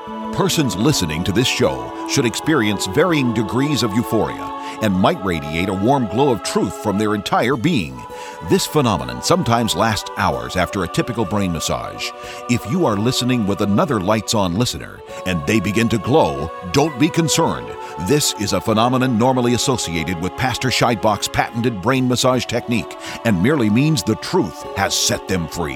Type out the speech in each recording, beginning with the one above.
Persons listening to this show should experience varying degrees of euphoria and might radiate a warm glow of truth from their entire being. This phenomenon sometimes lasts hours after a typical brain massage. If you are listening with another lights-on listener and they begin to glow, don't be concerned. This is a phenomenon normally associated with Pastor Scheidbach's patented brain massage technique and merely means the truth has set them free.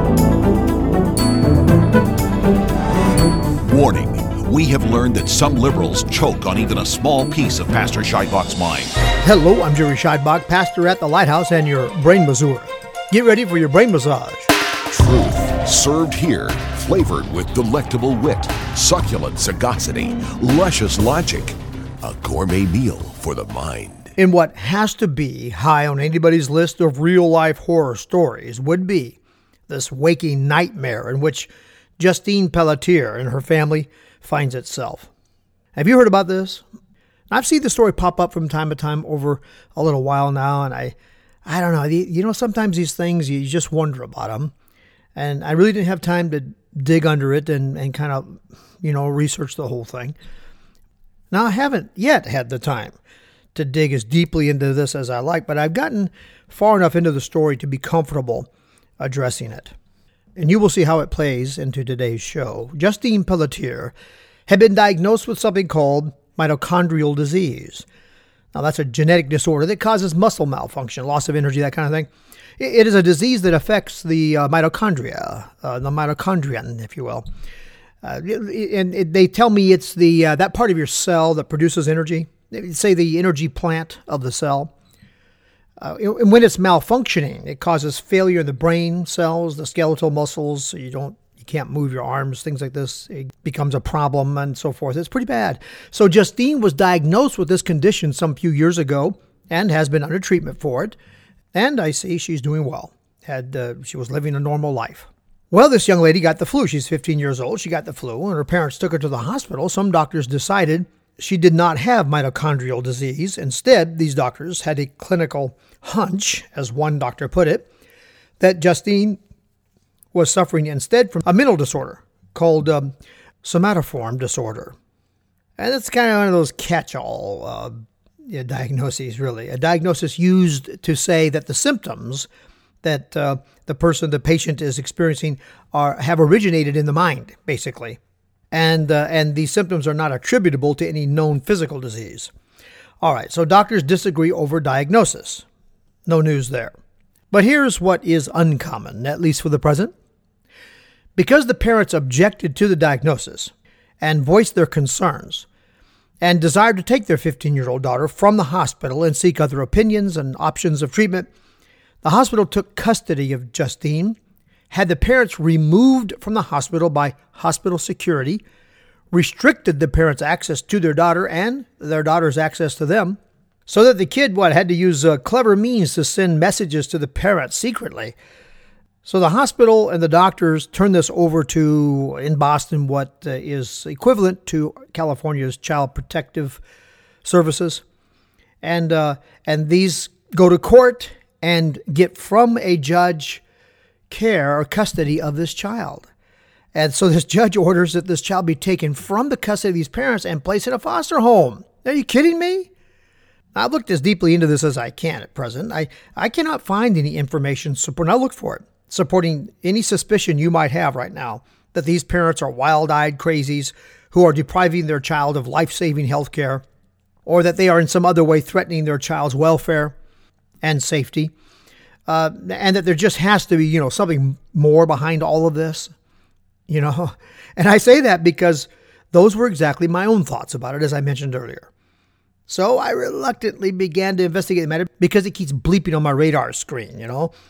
Warning, we have learned that some liberals choke on even a small piece of Pastor Scheidbach's mind. Hello, I'm Jerry Scheidbach, pastor at the Lighthouse and your brain masseuse. Get ready for your brain massage. Truth served here, flavored with delectable wit, succulent sagacity, luscious logic. A gourmet meal for the mind. In what has to be high on anybody's list of real-life horror stories would be this waking nightmare in which Justine Pelletier and her family finds itself. Have you heard about this? I've seen the story pop up from time to time over a little while now, and I don't know. Sometimes these things, you just wonder about them. And I really didn't have time to dig under it and kind of, research the whole thing. Now, I haven't yet had the time to dig as deeply into this as I like, but I've gotten far enough into the story to be comfortable addressing it. And you will see how it plays into today's show. Justine Pelletier had been diagnosed with something called mitochondrial disease. Now, that's a genetic disorder that causes muscle malfunction, loss of energy, that kind of thing. It is a disease that affects the mitochondria, the mitochondrion, if you will. And they tell me it's that part of your cell that produces energy. They say the energy plant of the cell. And when it's malfunctioning, it causes failure in the brain cells, the skeletal muscles, so you can't move your arms, things like this. It becomes a problem and so forth. It's pretty bad. So Justine was diagnosed with this condition some few years ago and has been under treatment for it. And I see she's doing well. She was living a normal life. Well, this young lady got the flu. She's 15 years old. She got the flu, and her parents took her to the hospital. Some doctors decided she did not have mitochondrial disease. Instead, these doctors had a clinical hunch, as one doctor put it, that Justine was suffering instead from a mental disorder called somatoform disorder. And it's kind of one of those catch-all diagnoses, really. A diagnosis used to say that the symptoms that the patient is experiencing have originated in the mind, basically. And these symptoms are not attributable to any known physical disease. All right, so doctors disagree over diagnosis. No news there. But here's what is uncommon, at least for the present. Because the parents objected to the diagnosis and voiced their concerns and desired to take their 15-year-old daughter from the hospital and seek other opinions and options of treatment, the hospital took custody of Justine, had the parents removed from the hospital by hospital security, restricted the parents' access to their daughter and their daughter's access to them, so that the kid had to use clever means to send messages to the parents secretly. So the hospital and the doctors turned this over to, in Boston, what is equivalent to California's Child Protective Services. And these go to court and get from a judge care or custody of this child. And so this judge orders that this child be taken from the custody of these parents and placed in a foster home. Are you kidding me? I've looked as deeply into this as I can at present. I cannot find any information supporting, I looked for it, supporting any suspicion you might have right now that these parents are wild-eyed crazies who are depriving their child of life-saving health care, or that they are in some other way threatening their child's welfare and safety, and that there just has to be, something more behind all of this, And I say that because those were exactly my own thoughts about it, as I mentioned earlier. So I reluctantly began to investigate the matter because it keeps bleeping on my radar screen,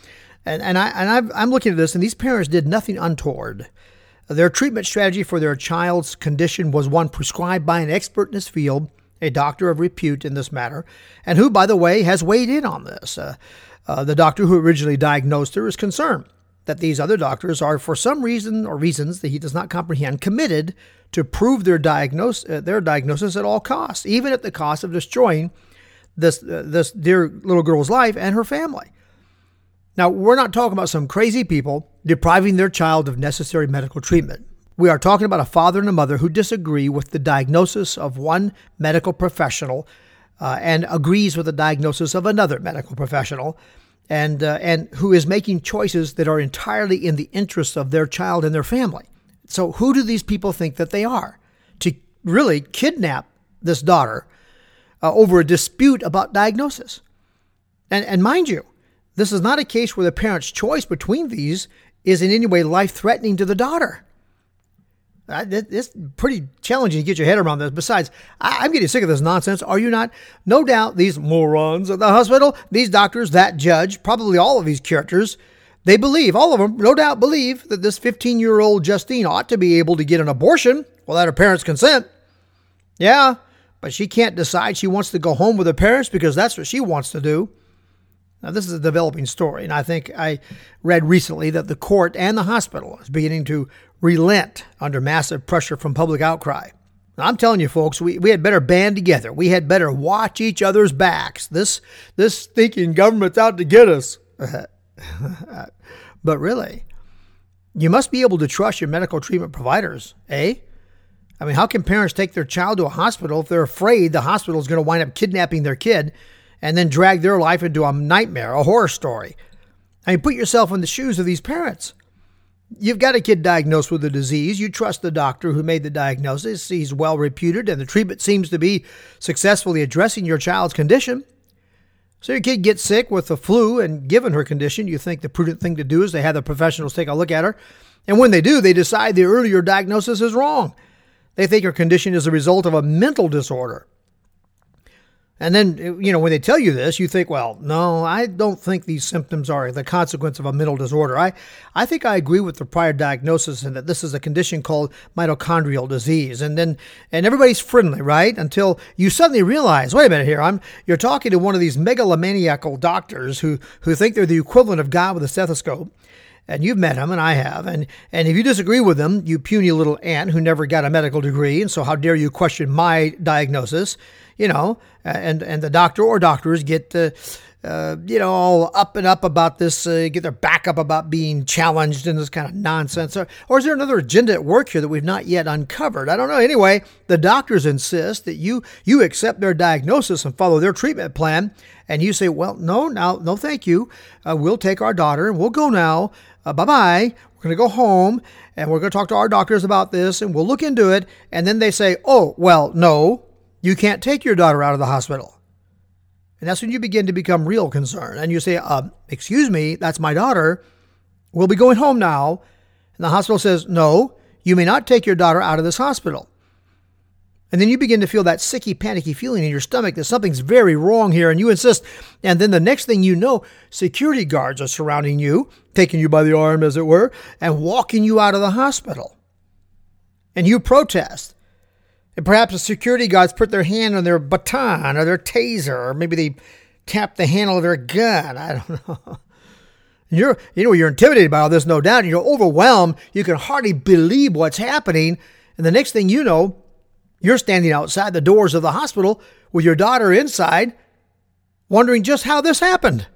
And I'm looking at this, and these parents did nothing untoward. Their treatment strategy for their child's condition was one prescribed by an expert in this field, a doctor of repute in this matter, and who, by the way, has weighed in on this. The doctor who originally diagnosed her is concerned that these other doctors are, for some reason or reasons that he does not comprehend, committed to prove their diagnosis at all costs, even at the cost of destroying this dear little girl's life and her family. Now, we're not talking about some crazy people depriving their child of necessary medical treatment. We are talking about a father and a mother who disagree with the diagnosis of one medical professional and agrees with the diagnosis of another medical professional, and who is making choices that are entirely in the interests of their child and their family. So who do these people think that they are to really kidnap this daughter over a dispute about diagnosis? And mind you, this is not a case where the parent's choice between these is in any way life-threatening to the daughter. It's pretty challenging to get your head around this. Besides, I'm getting sick of this nonsense. Are you not? No doubt these morons at the hospital, these doctors, that judge, probably all of these characters, they believe, all of them, no doubt believe that this 15-year-old Justine ought to be able to get an abortion without her parents' consent. Yeah, but she can't decide she wants to go home with her parents because that's what she wants to do. Now, this is a developing story, and I think I read recently that the court and the hospital is beginning to relent under massive pressure from public outcry. Now, I'm telling you, folks, we had better band together. We had better watch each other's backs. This thinking government's out to get us. But really, you must be able to trust your medical treatment providers, eh? I mean, how can parents take their child to a hospital if they're afraid the hospital is going to wind up kidnapping their kid and then drag their life into a nightmare, a horror story? I mean, put yourself in the shoes of these parents. You've got a kid diagnosed with a disease. You trust the doctor who made the diagnosis. He's well reputed, and the treatment seems to be successfully addressing your child's condition. So your kid gets sick with the flu, and given her condition, you think the prudent thing to do is to have the professionals take a look at her. And when they do, they decide the earlier diagnosis is wrong. They think her condition is a result of a mental disorder. And then, when they tell you this, you think, well, no, I don't think these symptoms are the consequence of a mental disorder. I think I agree with the prior diagnosis and that this is a condition called mitochondrial disease. And everybody's friendly, right? Until you suddenly realize, wait a minute here, you're talking to one of these megalomaniacal doctors who think they're the equivalent of God with a stethoscope. And you've met him, and I have. And if you disagree with him, you puny little ant who never got a medical degree, and so how dare you question my diagnosis? And the doctor or doctors get, all up and up about this, get their back up about being challenged and this kind of nonsense. Or is there another agenda at work here that we've not yet uncovered? I don't know. Anyway, the doctors insist that you accept their diagnosis and follow their treatment plan. And you say, well, no, thank you. We'll take our daughter and we'll go now. Bye-bye. We're going to go home and we're going to talk to our doctors about this and we'll look into it. And then they say, oh, well, no, you can't take your daughter out of the hospital. And that's when you begin to become real concerned. And you say, excuse me, that's my daughter. We'll be going home now. And the hospital says, no, you may not take your daughter out of this hospital. And then you begin to feel that sicky, panicky feeling in your stomach that something's very wrong here, and you insist. And then the next thing you know, security guards are surrounding you, taking you by the arm, as it were, and walking you out of the hospital. And you protest. And perhaps the security guards put their hand on their baton or their taser, or maybe they tap the handle of their gun. I don't know. You're intimidated by all this, no doubt. And you're overwhelmed. You can hardly believe what's happening. And the next thing you know, you're standing outside the doors of the hospital with your daughter inside, wondering just how this happened.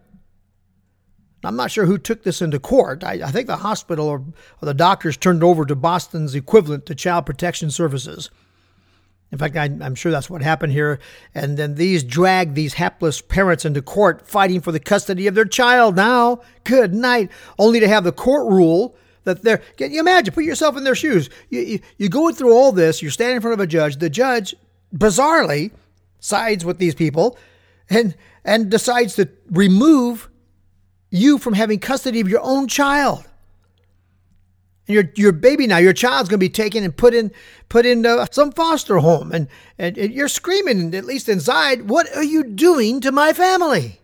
I'm not sure who took this into court. I think the hospital or the doctors turned it over to Boston's equivalent to Child Protection Services. In fact, I'm sure that's what happened here. And then these drag these hapless parents into court fighting for the custody of their child now. Good night. Only to have the court rule that can you imagine? Put yourself in their shoes. You go through all this. You're standing in front of a judge. The judge, bizarrely, sides with these people and decides to remove you from having custody of your own child. And your baby now, your child's going to be taken and put in some foster home. And you're screaming, at least inside, what are you doing to my family?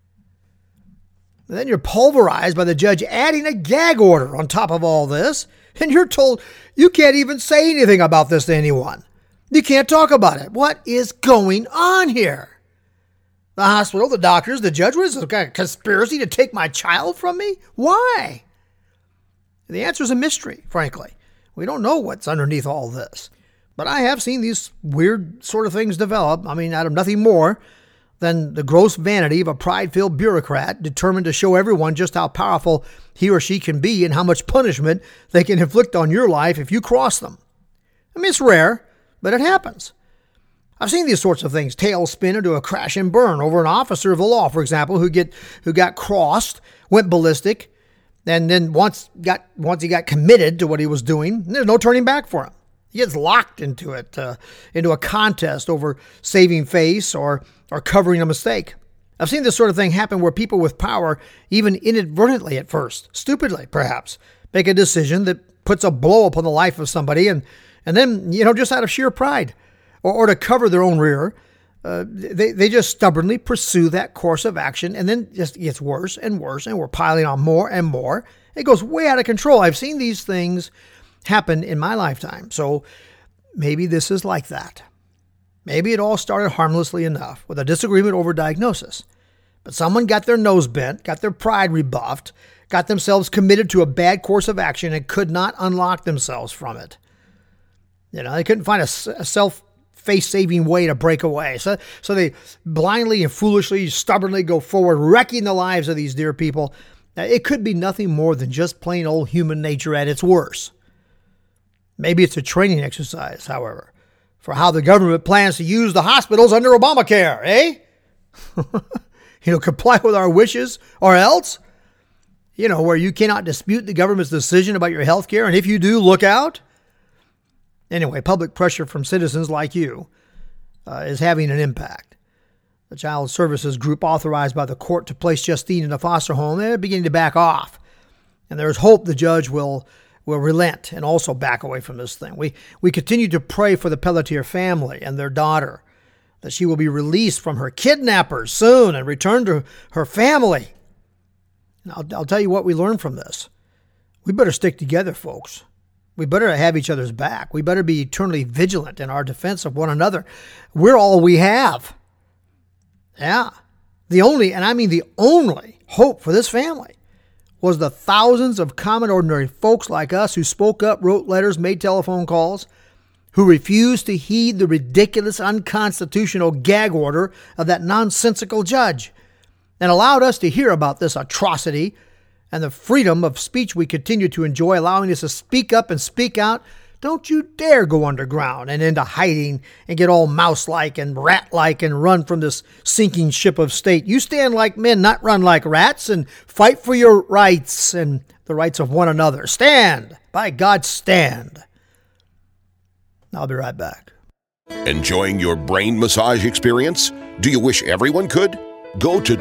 And then you're pulverized by the judge adding a gag order on top of all this. And you're told you can't even say anything about this to anyone. You can't talk about it. What is going on here? The hospital, the doctors, the judge, what is this, kind of conspiracy to take my child from me? Why? The answer is a mystery, frankly. We don't know what's underneath all this. But I have seen these weird sort of things develop. I mean, out of nothing more than the gross vanity of a pride-filled bureaucrat determined to show everyone just how powerful he or she can be and how much punishment they can inflict on your life if you cross them. I mean, it's rare, but it happens. I've seen these sorts of things tail spin into a crash and burn over an officer of the law, for example, who got crossed, went ballistic, and then once he got committed to what he was doing, there's no turning back for him. He gets locked into it, into a contest over saving face or covering a mistake. I've seen this sort of thing happen where people with power, even inadvertently at first, stupidly perhaps, make a decision that puts a blow upon the life of somebody, and then, just out of sheer pride or to cover their own rear, they just stubbornly pursue that course of action, and then just gets worse and worse, and we're piling on more and more. It goes way out of control. I've seen these things happen in my lifetime, so maybe this is like that. Maybe it all started harmlessly enough with a disagreement over diagnosis, but someone got their nose bent, got their pride rebuffed, got themselves committed to a bad course of action and could not unlock themselves from it. They couldn't find a face-saving way to break away. So they blindly and foolishly, stubbornly go forward, wrecking the lives of these dear people. It could be nothing more than just plain old human nature at its worst. Maybe it's a training exercise, however, for how the government plans to use the hospitals under Obamacare, eh? Comply with our wishes or else, where you cannot dispute the government's decision about your health care, and if you do, look out. Anyway, public pressure from citizens like you is having an impact. The Child Services Group authorized by the court to place Justine in a foster home, they're beginning to back off. And there's hope the judge will relent and also back away from this thing. We continue to pray for the Pelletier family and their daughter, that she will be released from her kidnappers soon and return to her family. And I'll tell you what we learned from this. We better stick together, folks. We better have each other's back. We better be eternally vigilant in our defense of one another. We're all we have. Yeah. The only hope for this family was the thousands of common ordinary folks like us who spoke up, wrote letters, made telephone calls, who refused to heed the ridiculous, unconstitutional gag order of that nonsensical judge and allowed us to hear about this atrocity and the freedom of speech we continue to enjoy, allowing us to speak up and speak out. Don't you dare go underground and into hiding and get all mouse-like and rat-like and run from this sinking ship of state. You stand like men, not run like rats, and fight for your rights and the rights of one another. Stand. By God, stand. I'll be right back. Enjoying your brain massage experience? Do you wish everyone could? Go to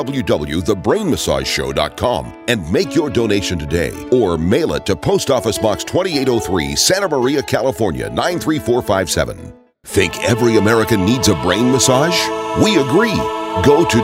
www.thebrainmassageshow.com and make your donation today, or mail it to Post Office Box 2803, Santa Maria, California, 93457. Think every American needs a brain massage? We agree. Go to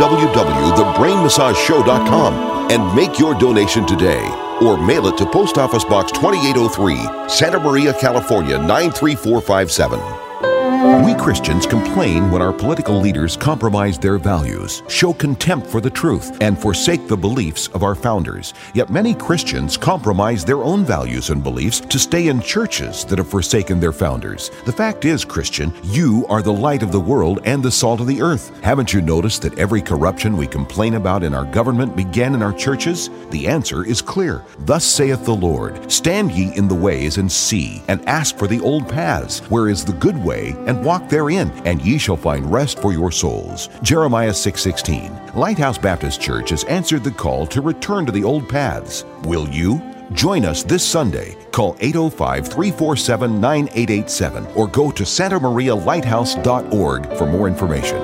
www.thebrainmassageshow.com and make your donation today, or mail it to Post Office Box 2803, Santa Maria, California, 93457. We Christians complain when our political leaders compromise their values, show contempt for the truth, and forsake the beliefs of our founders. Yet many Christians compromise their own values and beliefs to stay in churches that have forsaken their founders. The fact is, Christian, you are the light of the world and the salt of the earth. Haven't you noticed that every corruption we complain about in our government began in our churches? The answer is clear. Thus saith the Lord, stand ye in the ways and see, and ask for the old paths, where is the good way, and walk therein, and ye shall find rest for your souls. Jeremiah 6:16. Lighthouse Baptist Church has answered the call to return to the old paths. Will you? Join us this Sunday. Call 805-347-9887 or go to santamarialighthouse.org for more information.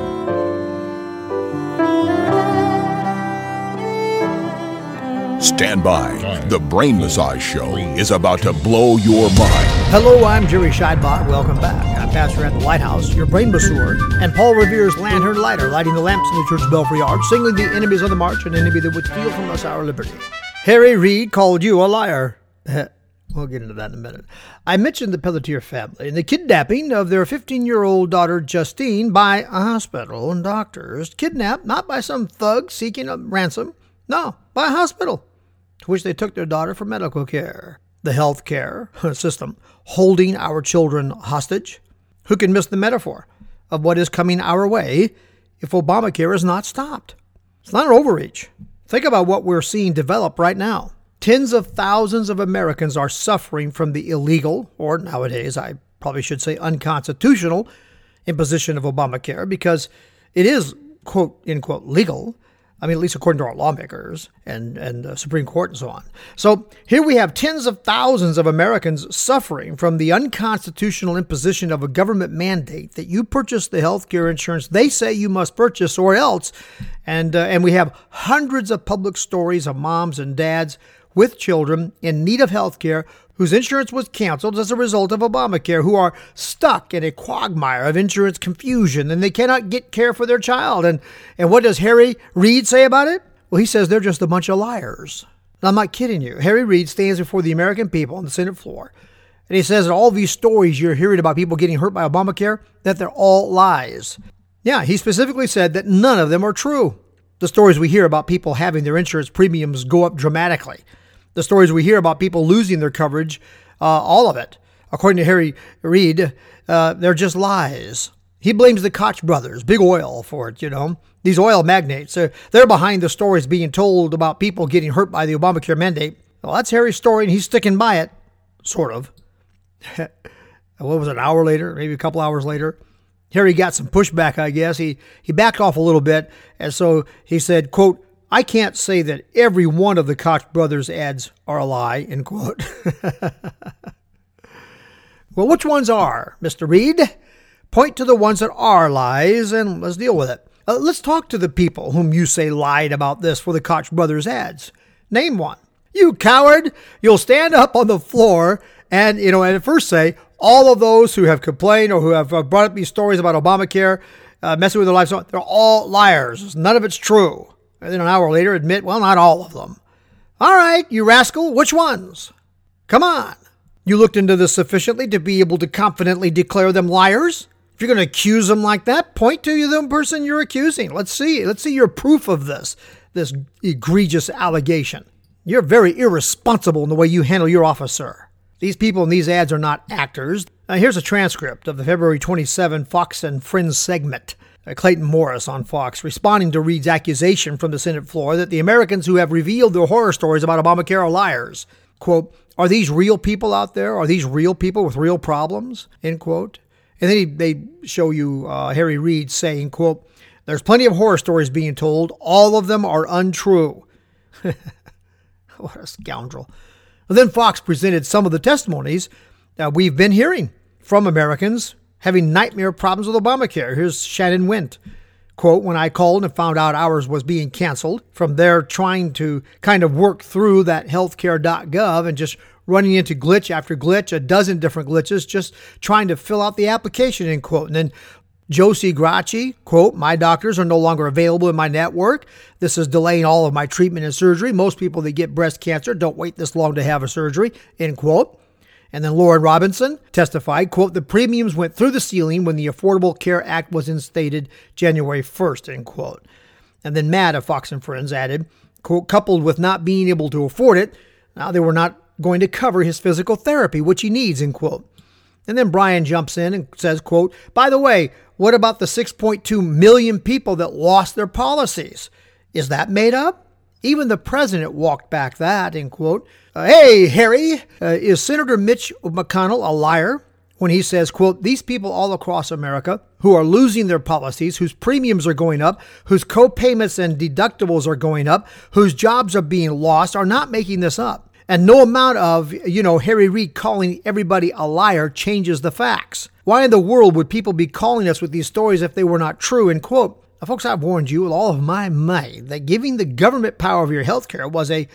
Stand by. The Brain Massage Show is about to blow your mind. Hello, I'm Jerry Scheidbach. Welcome back. I'm pastor at the Lighthouse, your brain masseur, and Paul Revere's lantern lighter, lighting the lamps in the church belfry yard, singling the enemies of the march, an enemy that would steal from us our liberty. Harry Reid called you a liar. We'll get into that in a minute. I mentioned the Pelletier family and the kidnapping of their 15-year-old daughter, Justine, by a hospital and doctors. Kidnapped not by some thug seeking a ransom. No, by a hospital, to which they took their daughter for medical care. The health care system holding our children hostage. Who can miss the metaphor of what is coming our way if Obamacare is not stopped. It's not an overreach. Think about what we're seeing develop right now. Tens of thousands of Americans are suffering from the illegal, or nowadays I probably should say unconstitutional, imposition of Obamacare because it is, quote, unquote, legal. I mean, at least according to our lawmakers and the Supreme Court and so on. So here we have tens of thousands of Americans suffering from the unconstitutional imposition of a government mandate that you purchase the health care insurance they say you must purchase or else. And we have hundreds of public stories of moms and dads with children in need of health care whose insurance was canceled as a result of Obamacare, who are stuck in a quagmire of insurance confusion and they cannot get care for their child. And what does Harry Reid say about it? Well, he says they're just a bunch of liars. And I'm not kidding you. Harry Reid stands before the American people on the Senate floor, and he says that all these stories you're hearing about people getting hurt by Obamacare, that they're all lies. Yeah, he specifically said that none of them are true. The stories we hear about people having their insurance premiums go up dramatically. The stories we hear about people losing their coverage, all of it, according to Harry Reid, they're just lies. He blames the Koch brothers, big oil, for it, These oil magnates, they're behind the stories being told about people getting hurt by the Obamacare mandate. Well, that's Harry's story, and he's sticking by it, sort of. What was it, an hour later, maybe a couple hours later? Harry got some pushback, I guess. He backed off a little bit, and so he said, quote, I can't say that every one of the Koch brothers ads are a lie, end quote. Well, which ones are, Mr. Reid? Point to the ones that are lies, and let's deal with it. Let's talk to the people whom you say lied about this for the Koch brothers ads. Name one. You coward! You'll stand up on the floor and, and at first say, all of those who have complained or who have brought up these stories about Obamacare, messing with their lives, they're all liars. None of it's true. And then an hour later admit, well, not all of them. All right, you rascal, which ones? Come on. You looked into this sufficiently to be able to confidently declare them liars? If you're going to accuse them like that, point to the person you're accusing. Let's see your proof of this egregious allegation. You're very irresponsible in the way you handle your office, sir. These people in these ads are not actors. Here's a transcript of the February 27 Fox and Friends segment. Clayton Morris on Fox, responding to Reid's accusation from the Senate floor that the Americans who have revealed their horror stories about Obamacare are liars. Quote, are these real people out there? Are these real people with real problems? End quote. And then they show you Harry Reid saying, quote, there's plenty of horror stories being told. All of them are untrue. What a scoundrel. And then Fox presented some of the testimonies that we've been hearing from Americans having nightmare problems with Obamacare. Here's Shannon Wendt. Quote, when I called and found out ours was being canceled, from there trying to kind of work through that healthcare.gov and just running into glitch after glitch, a dozen different glitches, just trying to fill out the application, end quote. And then Josie Gracci, quote, my doctors are no longer available in my network. This is delaying all of my treatment and surgery. Most people that get breast cancer don't wait this long to have a surgery, end quote. And then Lauren Robinson testified, quote, the premiums went through the ceiling when the Affordable Care Act was instated January 1st, end quote. And then Matt of Fox and Friends added, quote, coupled with not being able to afford it, now they were not going to cover his physical therapy, which he needs, end quote. And then Brian jumps in and says, quote, by the way, what about the 6.2 million people that lost their policies? Is that made up? Even the president walked back that, end quote. Hey, Harry, is Senator Mitch McConnell a liar when he says, quote, these people all across America who are losing their policies, whose premiums are going up, whose co-payments and deductibles are going up, whose jobs are being lost, are not making this up. And no amount of, Harry Reid calling everybody a liar changes the facts. Why in the world would people be calling us with these stories if they were not true, end quote. Now, folks, I've warned you with all of my might that giving the government power over your health care was a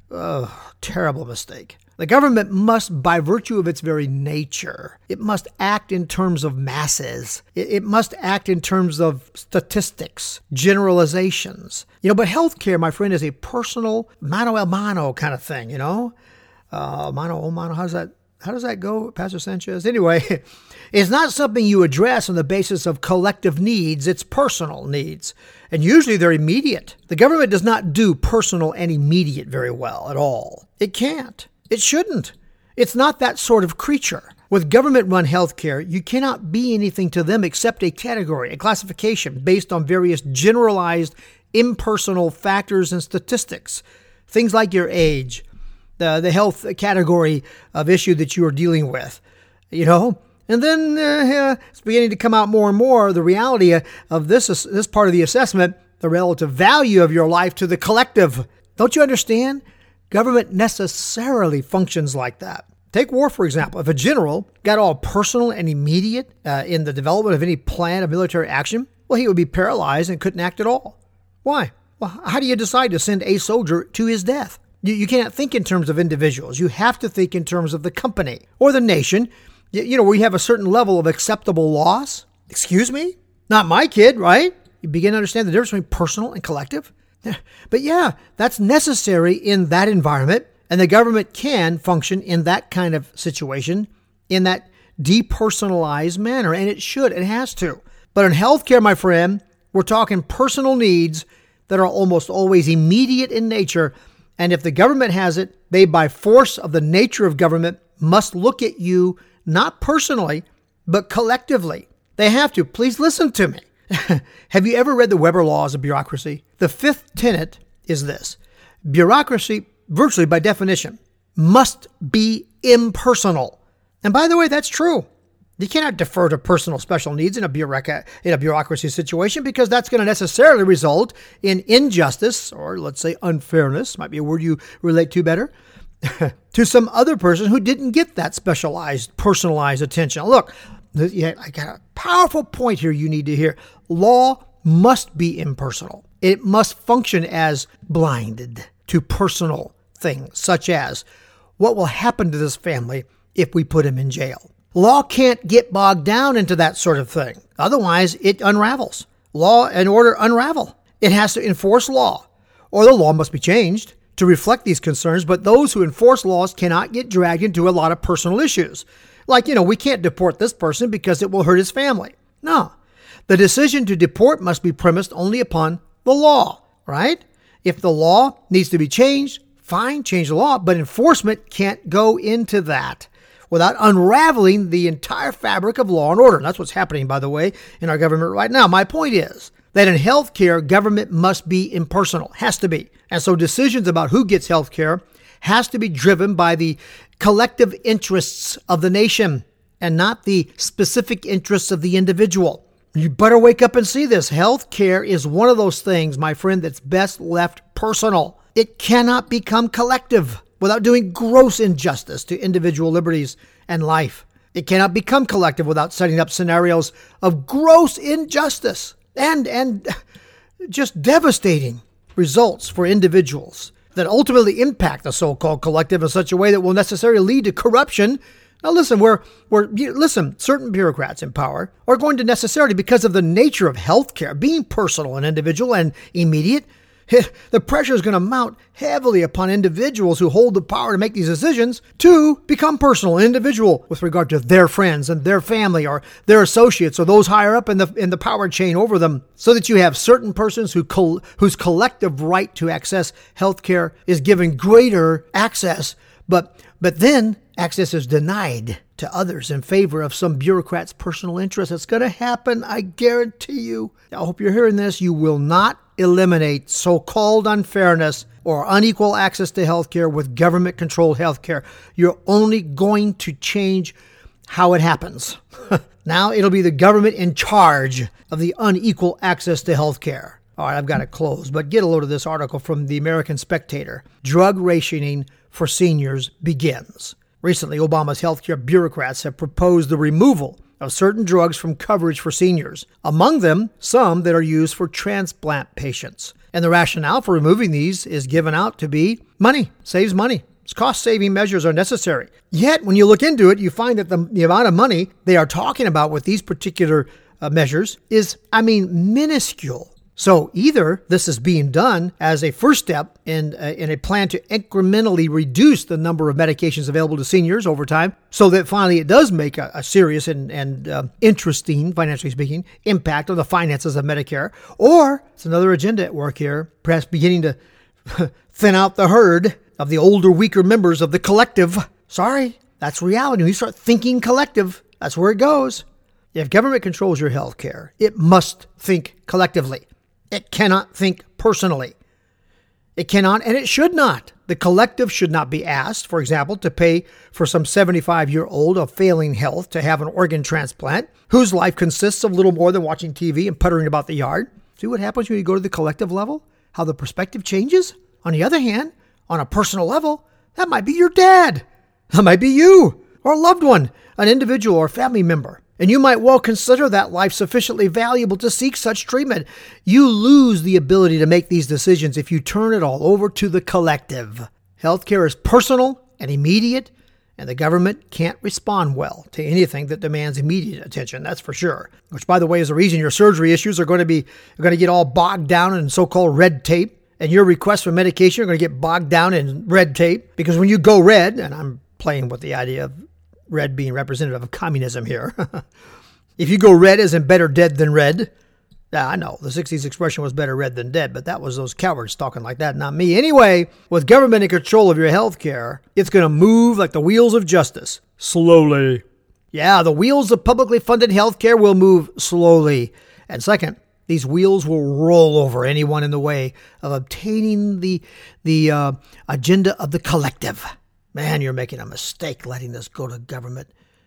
terrible mistake. The government must, by virtue of its very nature, it must act in terms of masses. It must act in terms of statistics, generalizations. But healthcare, my friend, is a personal mano a mano kind of thing, mano a mano. How does that go, Pastor Sanchez? Anyway, it's not something you address on the basis of collective needs. It's personal needs. And usually they're immediate. The government does not do personal and immediate very well at all. It can't. It shouldn't. It's not that sort of creature. With government-run healthcare, you cannot be anything to them except a category, a classification based on various generalized, impersonal factors and statistics. Things like your age, the health category of issue that you are dealing with, And then it's beginning to come out more and more, the reality of this part of the assessment, the relative value of your life to the collective. Don't you understand? Government necessarily functions like that. Take war, for example. If a general got all personal and immediate in the development of any plan of military action, well, he would be paralyzed and couldn't act at all. Why? Well, how do you decide to send a soldier to his death? You can't think in terms of individuals. You have to think in terms of the company or the nation, where you have a certain level of acceptable loss. Excuse me? Not my kid, right? You begin to understand the difference between personal and collective. But yeah, that's necessary in that environment. And the government can function in that kind of situation, in that depersonalized manner. And it should, it has to. But in healthcare, my friend, we're talking personal needs that are almost always immediate in nature. And if the government has it, they, by force of the nature of government, must look at you not personally, but collectively. They have to. Please listen to me. Have you ever read the Weber Laws of Bureaucracy? The fifth tenet is this. Bureaucracy, virtually by definition, must be impersonal. And by the way, that's true. You cannot defer to personal special needs in a bureaucracy situation because that's going to necessarily result in injustice, or let's say unfairness, might be a word you relate to better, to some other person who didn't get that specialized, personalized attention. Look, I got a powerful point here you need to hear. Law must be impersonal. It must function as blinded to personal things, such as what will happen to this family if we put him in jail. Law can't get bogged down into that sort of thing. Otherwise, it unravels. Law and order unravel. It has to enforce law, or the law must be changed to reflect these concerns, but those who enforce laws cannot get dragged into a lot of personal issues. Like, we can't deport this person because it will hurt his family. No. The decision to deport must be premised only upon the law, right? If the law needs to be changed, fine, change the law, but enforcement can't go into that without unraveling the entire fabric of law and order. And that's what's happening, by the way, in our government right now. My point is that in healthcare, government must be impersonal, has to be. And so decisions about who gets healthcare has to be driven by the collective interests of the nation and not the specific interests of the individual. You better wake up and see this. Healthcare is one of those things, my friend, that's best left personal. It cannot become collective without doing gross injustice to individual liberties and life. It cannot become collective without setting up scenarios of gross injustice and just devastating results for individuals that ultimately impact the so-called collective in such a way that will necessarily lead to corruption. Now listen, certain bureaucrats in power are going to necessarily, because of the nature of healthcare being personal and individual and immediate, the pressure is going to mount heavily upon individuals who hold the power to make these decisions to become personal and individual with regard to their friends and their family or their associates or those higher up in the power chain over them, so that you have certain persons whose collective right to access healthcare is given greater access, but then access is denied to others in favor of some bureaucrat's personal interest. It's going to happen, I guarantee you. I hope you're hearing this. You will not eliminate so-called unfairness or unequal access to healthcare with government-controlled healthcare. You're only going to change how it happens. Now it'll be the government in charge of the unequal access to healthcare. All right, I've got to close, but get a load of this article from the American Spectator. Drug rationing for seniors begins. Recently, Obama's healthcare bureaucrats have proposed the removal of certain drugs from coverage for seniors, among them some that are used for transplant patients. And the rationale for removing these is given out to be money, saves money. Cost-saving measures are necessary. Yet, when you look into it, you find that the amount of money they are talking about with these particular measures is, minuscule. So either this is being done as a first step in a plan to incrementally reduce the number of medications available to seniors over time, so that finally it does make a serious and interesting, financially speaking, impact on the finances of Medicare, or it's another agenda at work here, perhaps beginning to thin out the herd of the older, weaker members of the collective. Sorry, That's reality. When you start thinking collective, that's where it goes. If government controls your health care, it must think collectively. It cannot think personally. It cannot and it should not. The collective should not be asked, for example, to pay for some 75-year-old of failing health to have an organ transplant, whose life consists of little more than watching TV and puttering about the yard. See what happens when you go to the collective level? How the perspective changes? On the other hand, on a personal level, that might be your dad. That might be you or a loved one, an individual or family member. And you might well consider that life sufficiently valuable to seek such treatment. You lose the ability to make these decisions if you turn it all over to the collective. Healthcare is personal and immediate, and the government can't respond well to anything that demands immediate attention, that's for sure. Which, by the way, is the reason your surgery issues are going to get all bogged down in so-called red tape, and your requests for medication are going to get bogged down in red tape. Because when you go red, and I'm playing with the idea of red being representative of communism here. If you go red as in better dead than red, I know the 60s expression was better red than dead, but that was those cowards talking like that, not me. Anyway, with government in control of your health care, it's going to move like the wheels of justice. Slowly. Yeah, the wheels of publicly funded health care will move slowly. And second, these wheels will roll over anyone in the way of obtaining the agenda of the collective. Man, you're making a mistake letting this go to government.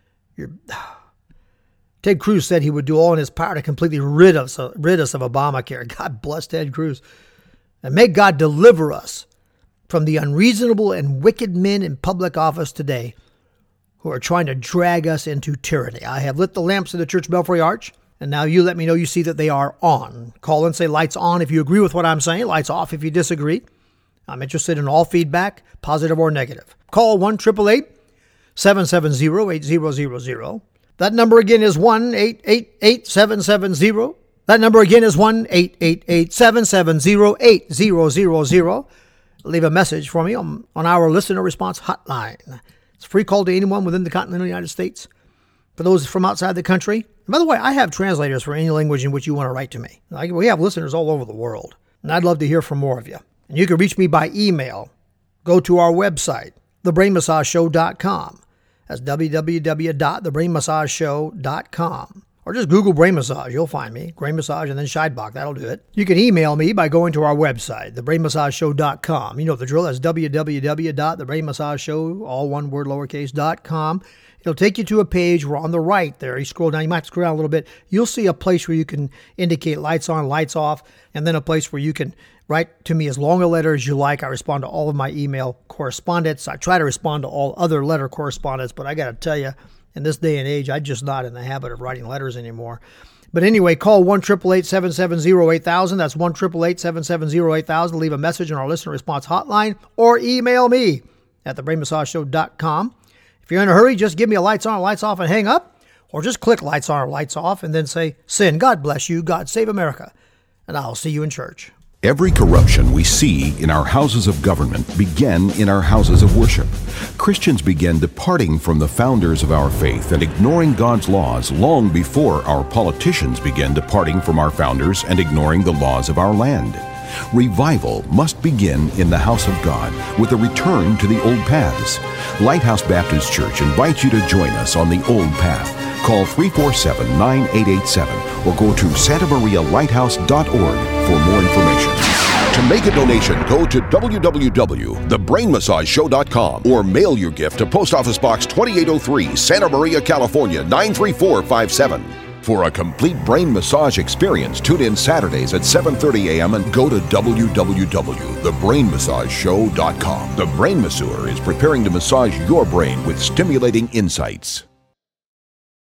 Ted Cruz said he would do all in his power to completely rid us of Obamacare. God bless Ted Cruz. And may God deliver us from the unreasonable and wicked men in public office today who are trying to drag us into tyranny. I have lit the lamps of the Church Belfry Arch, and now you let me know you see that they are on. Call and say lights on if you agree with what I'm saying, lights off if you disagree. I'm interested in all feedback, positive or negative. Call 1-888-770-8000. That number again is 1-888-770. That number again is 1-888-770-8000. Leave a message for me on our listener response hotline. It's a free call to anyone within the continental United States. For those from outside the country. And by the way, I have translators for any language in which you want to write to me. We have listeners all over the world, and I'd love to hear from more of you. And you can reach me by email. Go to our website, thebrainmassageshow.com. That's www.thebrainmassageshow.com. Or just Google Brain Massage. You'll find me. Brain Massage and then Scheidbach. That'll do it. You can email me by going to our website, thebrainmassageshow.com. You know the drill. That's www.thebrainmassageshow, all one word, lowercase.com. It'll take you to a page where on the right there, you scroll down, you might scroll down a little bit, you'll see a place where you can indicate lights on, lights off, and then a place where you can write to me as long a letter as you like. I respond to all of my email correspondence. I try to respond to all other letter correspondence, but I got to tell you, in this day and age, I'm just not in the habit of writing letters anymore. But anyway, call 1-888-770-8000. That's 1-888-770-8000. Leave a message on our listener response hotline or email me at thebrainmassageshow.com. If you're in a hurry, just give me a lights on or lights off and hang up, or just click lights on or lights off and then say, "Sin, God bless you, God save America," and I'll see you in church. Every corruption we see in our houses of government began in our houses of worship. Christians began departing from the founders of our faith and ignoring God's laws long before our politicians began departing from our founders and ignoring the laws of our land. Revival must begin in the house of God with a return to the old paths. Lighthouse Baptist Church invites you to join us on the old path. Call 347-9887 or go to santamarialighthouse.org for more information. To make a donation, go to www.thebrainmassageshow.com or mail your gift to Post Office Box 2803, Santa Maria, California, 93457. For a complete brain massage experience, tune in Saturdays at 7:30 a.m. and go to www.thebrainmassageshow.com. The Brain Masseur is preparing to massage your brain with stimulating insights.